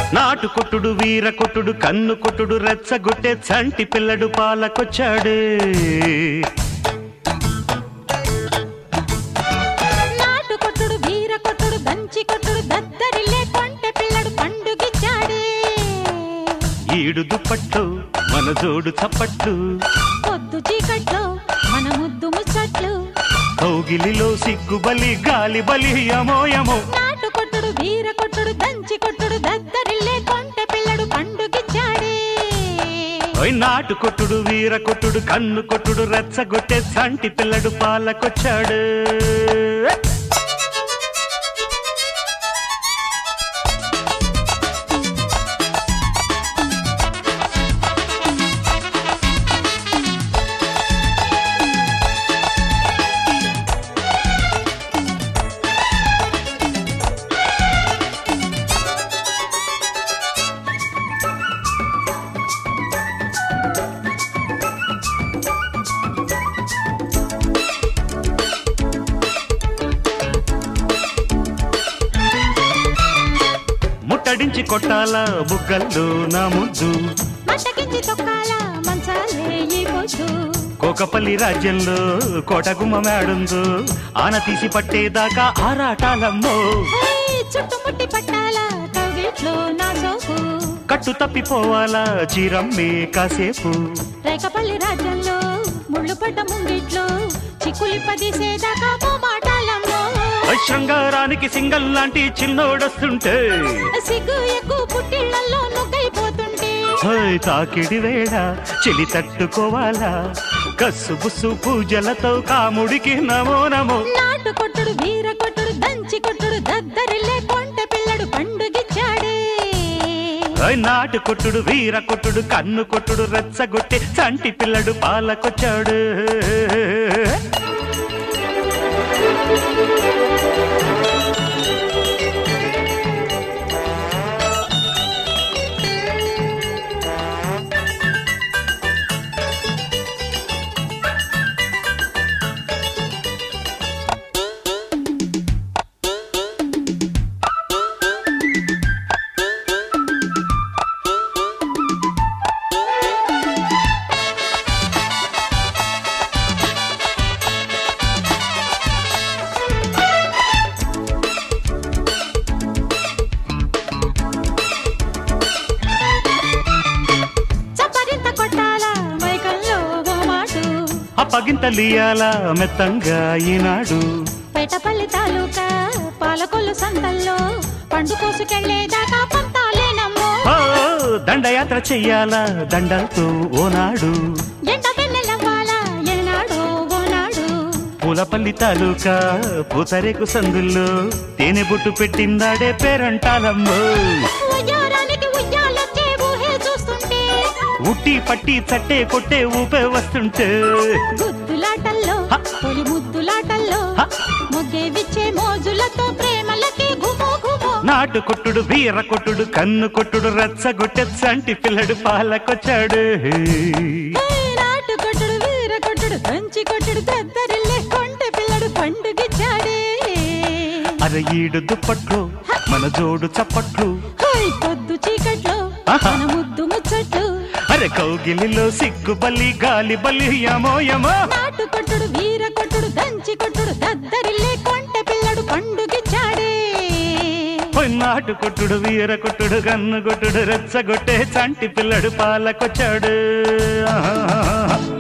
నాటు కొట్టుడు వీర కొట్టుడు కన్ను కొట్టుడు రెచ్చగొట్టే చంటి పిల్లడు పాలకొచ్చాడే. నాటు కొట్టుడు వీర కొట్టుడు దంచి కొట్టుడు దద్దరిల్లే కొంటె పిల్లడు పండుగిచ్చాడే. ఈడు దుప్పట్లు మన జోడు చప్పట్లు, పొద్దు చీకట్లో మన ముద్దు ముచ్చట్లు, కౌగిలిలో సిగ్గుబలి గాలి బలి యమోయమో. నాటు కొట్టుడు వీర కొట్టుడు దంచి కొట్టుడు దద్దరిల్లే కొంటె పిల్లడు పండుగిచ్చాడే. నాటు కొట్టుడు వీర కొట్టుడు కన్ను కొట్టుడు రెచ్చగొట్టే చంటి పిల్లడు పాలకొచ్చాడు. ముట్టడించి కొట్టాల బుగ్గల్లో నా ముద్దు, మట్టకించి తొక్కాల మంచాలే ఈ పొద్దు. కోకపల్లి రాజ్యంలో కోటగుమ్మ మేడుందో, ఆన తీసి పట్టేదాకా ఆరాటాలమ్మో. చుట్టుముట్టి పట్టాల కవిట్లో నా సోపు, కట్టు తప్పిపోవాలా చీరమ్మే కాసేపు. రేకపల్లి రాజ్యంలో ముళ్ళు పడ్డ ముంగిట్లో చిక్కులి పదిసేదాకా మాటాలమ్మో. శృంగారానికి సింగల్ లాంటి చిన్నోడొస్తుంటే, సిగ్గు ఎక్కువ పుట్టిళ్లలో నొక్కైపోతుంటే, తాకిడి వేళ చెలి తట్టుకోవాలా కస్సు బుస్సు పూజలతో కాముడికి నమో నమో. నాటు కొట్టుడు వీర కొట్టుడు దంచి కొట్టుడు దద్దరిల్లే కొంటె పిల్లడు పండుగిచ్చాడే. నాటు కొట్టుడు వీర కొట్టుడు కన్ను కొట్టుడు రెచ్చగొట్టి చంటి పిల్లడు పాలకొచ్చాడు. అప్పగింతలియాల మెత్తంగా ఈనాడు, పేటపల్లి తాలూకా పాలకొల్లు సంతల్లో పండు కోసుకెళ్లేదాకా పంతాలేనమ్మో. దండయాత్ర చెయ్యాలా దండలతో ఓనాడు, ఎండ వెన్నెలవ్వాలా ఏనాడో ఓనాడు. పూలపల్లి తాలూకా పూతరేకు సందుల్లో తేనె బొట్టు పెట్టిందాడే పేరంటాలమ్మో. ఉయ్యారానికి ఉయ్యాలొచ్చే ఊహే చూస్తుంటే, ఉట్టి పట్టి చట్టే కొట్టే ఊపే వస్తుంటే, గుద్దులాటల్లో తొలి ముద్దులాటల్లో మొగ్గే విచ్చే మోజులతో ప్రేమలకి ఘుమో ఘుమో. నాటు కొట్టుడు వీర కొట్టుడు కన్ను కొట్టుడు రెచ్చగొట్టే చంటి పిల్లడు పాలకొచ్చాడు. నాటు కొట్టుడు వీర కొట్టుడు దంచి కొట్టుడు దద్దరిల్లే కొంటె పిల్లడు పండుగిచ్చాడే. అర ఈడు దుప్పట్లు మన జోడు చప్పట్లు, పొద్దు చీకట్లో మన ముద్దు ముచ్చట్లు, అరే కౌగిలిలో సిగ్గు బలి గాలి బలి యమో యమో. నాటు కొట్టుడు వీర కొట్టుడు దంచి కొట్టుడు దద్దరిల్లే కొంటె పిల్లడు పండుగిచ్చాడే. నాటు కొట్టుడు వీర కొట్టుడు కన్ను కొట్టుడు రెచ్చగొట్టే చంటి పిల్లడు పాలకొచ్చాడు.